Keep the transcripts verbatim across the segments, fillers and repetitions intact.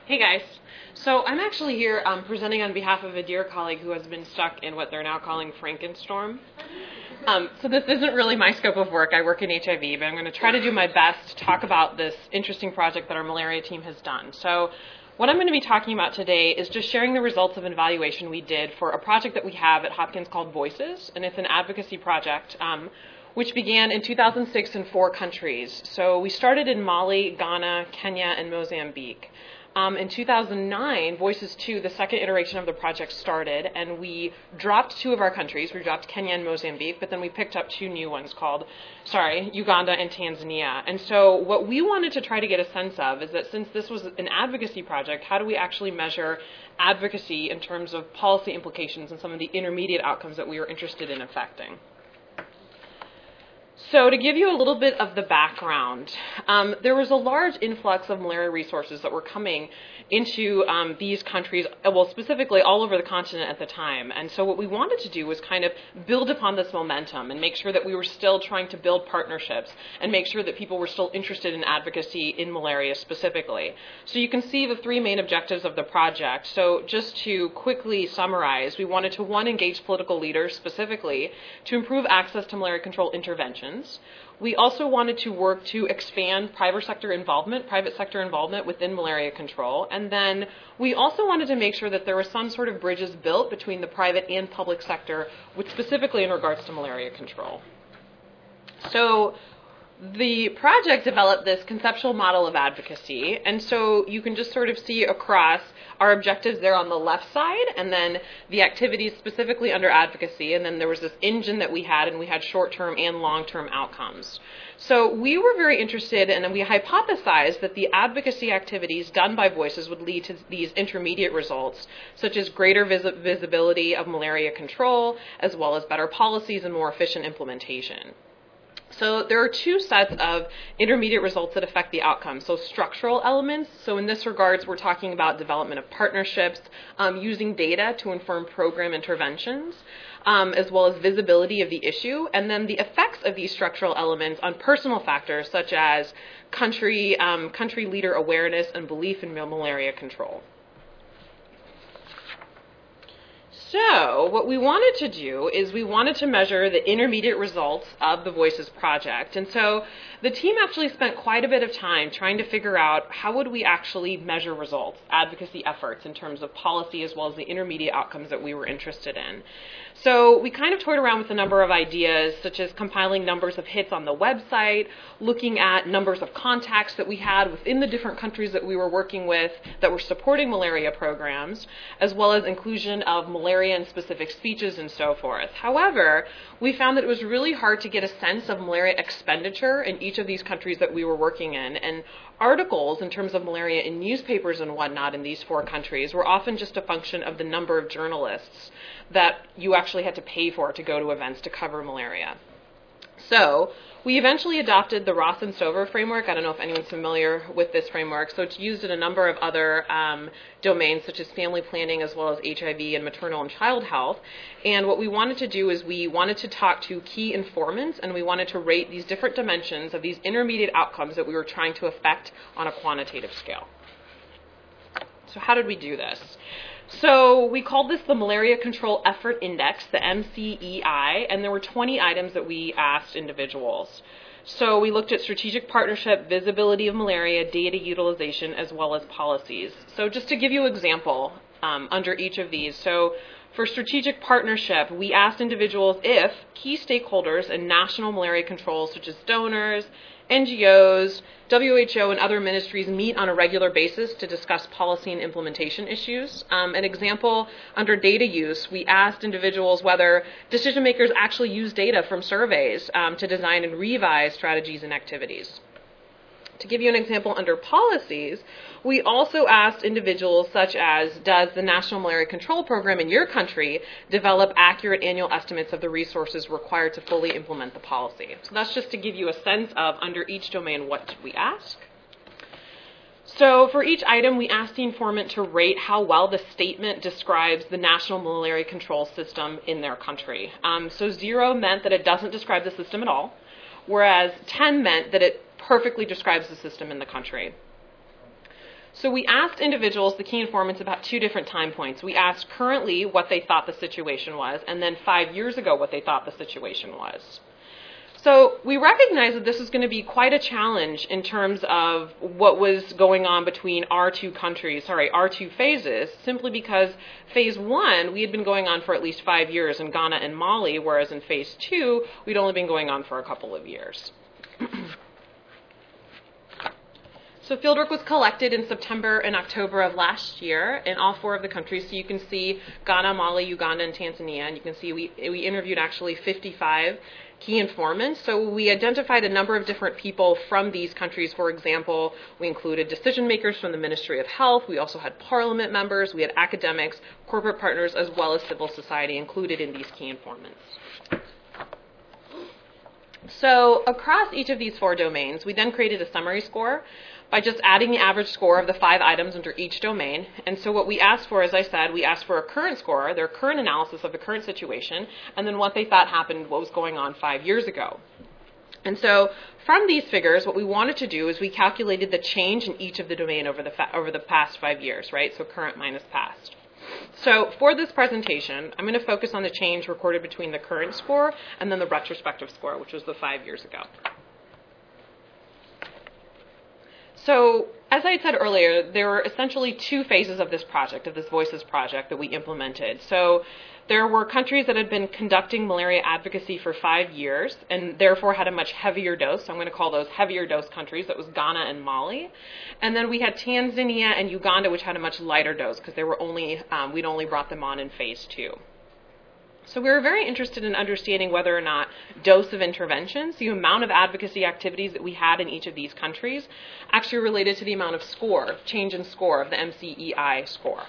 Hey guys. So I'm actually here um, presenting on behalf of a dear colleague who has been stuck in what they're now calling Frankenstorm. Um, so this isn't really my scope of work. I work in H I V, but I'm going to try to do my best to talk about this interesting project that our malaria team has done. So what I'm going to be talking about today is just sharing the results of an evaluation we did for a project that we have at Hopkins called Voices, and it's an advocacy project um, which began in two thousand six in four countries. So we started in Mali, Ghana, Kenya, and Mozambique. Um, in two thousand nine, Voices two, the second iteration of the project, started, and we dropped two of our countries. We dropped Kenya and Mozambique, but then we picked up two new ones called, sorry, Uganda and Tanzania. And so what we wanted to try to get a sense of is that since this was an advocacy project, how do we actually measure advocacy in terms of policy implications and some of the intermediate outcomes that we were interested in affecting? So to give you a little bit of the background, um, there was a large influx of malaria resources that were coming into um, these countries, well, specifically all over the continent at the time. And so what we wanted to do was kind of build upon this momentum and make sure that we were still trying to build partnerships and make sure that people were still interested in advocacy in malaria specifically. So you can see the three main objectives of the project. So just to quickly summarize, we wanted to, one, engage political leaders specifically to improve access to malaria control interventions. We also wanted to work to expand private sector involvement, private sector involvement within malaria control. And then we also wanted to make sure that there were some sort of bridges built between the private and public sector, which specifically in regards to malaria control. So the project developed this conceptual model of advocacy, and so you can just sort of see across our objectives there on the left side, and then the activities specifically under advocacy, and then there was this engine that we had, and we had short-term and long-term outcomes. So we were very interested, and we hypothesized that the advocacy activities done by Voices would lead to these intermediate results, such as greater vis- visibility of malaria control, as well as better policies and more efficient implementation. So there are two sets of intermediate results that affect the outcome. So structural elements. So in this regards, we're talking about development of partnerships, um, using data to inform program interventions, um, as well as visibility of the issue, and then the effects of these structural elements on personal factors such as country, um, country leader awareness and belief in malaria control. So what we wanted to do is we wanted to measure the intermediate results of the Voices project. And so the team actually spent quite a bit of time trying to figure out how would we actually measure results, advocacy efforts in terms of policy as well as the intermediate outcomes that we were interested in. So we kind of toyed around with a number of ideas, such as compiling numbers of hits on the website, looking at numbers of contacts that we had within the different countries that we were working with that were supporting malaria programs, as well as inclusion of malaria in specific speeches and so forth. However, we found that it was really hard to get a sense of malaria expenditure in each of these countries that we were working in, and articles in terms of malaria in newspapers and whatnot in these four countries were often just a function of the number of journalists that you actually had to pay for to go to events to cover malaria. So we eventually adopted the Ross and Stover framework. I don't know if anyone's familiar with this framework. So it's used in a number of other um, domains, such as family planning, as well as H I V and maternal and child health. And what we wanted to do is we wanted to talk to key informants, and we wanted to rate these different dimensions of these intermediate outcomes that we were trying to affect on a quantitative scale. So how did we do this? So we called this the Malaria Control Effort Index, the M C E I, and there were twenty items that we asked individuals. So we looked at strategic partnership, visibility of malaria, data utilization, as well as policies. So just to give you an example um, under each of these. So for strategic partnership, we asked individuals if key stakeholders in national malaria control, such as donors, N G Os, W H O, and other ministries meet on a regular basis to discuss policy and implementation issues. Um, an example, under data use, we asked individuals whether decision makers actually use data from surveys um, to design and revise strategies and activities. To give you an example under policies, we also asked individuals such as, does the National Malaria Control Program in your country develop accurate annual estimates of the resources required to fully implement the policy? So that's just to give you a sense of, under each domain, what did we ask? So for each item, we asked the informant to rate how well the statement describes the national malaria control system in their country. Um, so zero meant that it doesn't describe the system at all, whereas ten meant that it perfectly describes the system in the country. So we asked individuals, the key informants, about two different time points. We asked currently what they thought the situation was, and then five years ago what they thought the situation was. So we recognize that this is going to be quite a challenge in terms of what was going on between our two countries, sorry, our two phases, simply because phase one, we had been going on for at least five years in Ghana and Mali, whereas in phase two, we'd only been going on for a couple of years. So fieldwork was collected in September and October of last year in all four of the countries. So you can see Ghana, Mali, Uganda, and Tanzania. And you can see we, we interviewed actually fifty-five key informants. So we identified a number of different people from these countries. For example, we included decision makers from the Ministry of Health. We also had parliament members. We had academics, corporate partners, as well as civil society included in these key informants. So across each of these four domains, we then created a summary score by just adding the average score of the five items under each domain. And so what we asked for, as I said, we asked for a current score, their current analysis of the current situation, and then what they thought happened, what was going on five years ago. And so from these figures, what we wanted to do is we calculated the change in each of the domain over the, fa- over the past five years, right? So current minus past. So for this presentation, I'm going to focus on the change recorded between the current score and then the retrospective score, which was the five years ago. So, as I had said earlier, there were essentially two phases of this project, of this Voices project that we implemented. So, there were countries that had been conducting malaria advocacy for five years and therefore had a much heavier dose. So I'm going to call those heavier dose countries. That was Ghana and Mali. And then we had Tanzania and Uganda, which had a much lighter dose because they were only um, we'd only brought them on in phase two. So we were very interested in understanding whether or not dose of interventions, the amount of advocacy activities that we had in each of these countries, actually related to the amount of score, change in score of the M C E I score.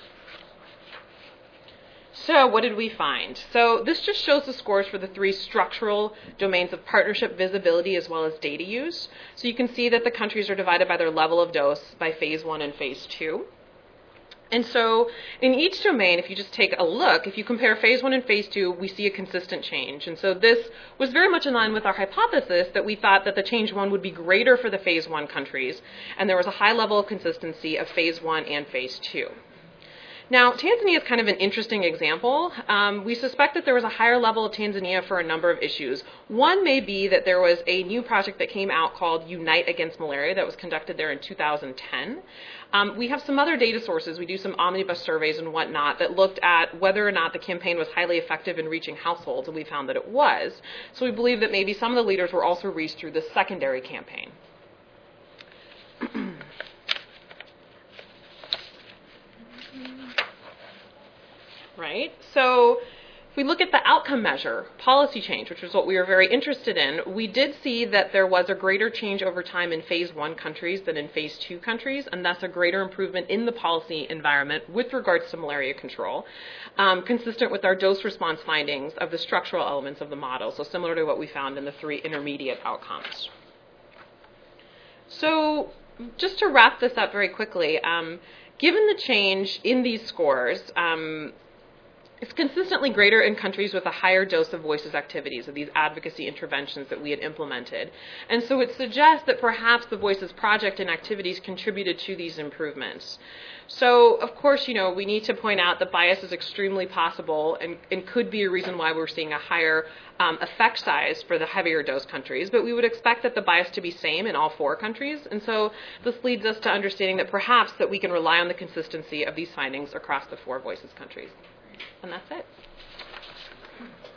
So what did we find? So this just shows the scores for the three structural domains of partnership, visibility, as well as data use. So you can see that the countries are divided by their level of dose by phase one and phase two. And so in each domain, if you just take a look, if you compare phase one and phase two, we see a consistent change. And so this was very much in line with our hypothesis that we thought that the change one would be greater for the phase one countries, and there was a high level of consistency of phase one and phase two. Now, Tanzania is kind of an interesting example. Um, we suspect that there was a higher level of Tanzania for a number of issues. One may be that there was a new project that came out called Unite Against Malaria that was conducted there in two thousand ten. Um, we have some other data sources. We do some omnibus surveys and whatnot that looked at whether or not the campaign was highly effective in reaching households, and we found that it was. So we believe that maybe some of the leaders were also reached through this secondary campaign. Right? So if we look at the outcome measure, policy change, which was what we were very interested in, we did see that there was a greater change over time in phase one countries than in phase two countries, and thus a greater improvement in the policy environment with regards to malaria control, um, consistent with our dose response findings of the structural elements of the model, so similar to what we found in the three intermediate outcomes. So just to wrap this up very quickly, um, given the change in these scores, um, it's consistently greater in countries with a higher dose of Voices activities, of these advocacy interventions that we had implemented. And so it suggests that perhaps the Voices project and activities contributed to these improvements. So, of course, you know, we need to point out that bias is extremely possible and, and could be a reason why we're seeing a higher um, effect size for the heavier dose countries, but we would expect that the bias to be same in all four countries. And so this leads us to understanding that perhaps that we can rely on the consistency of these findings across the four Voices countries. And that's it.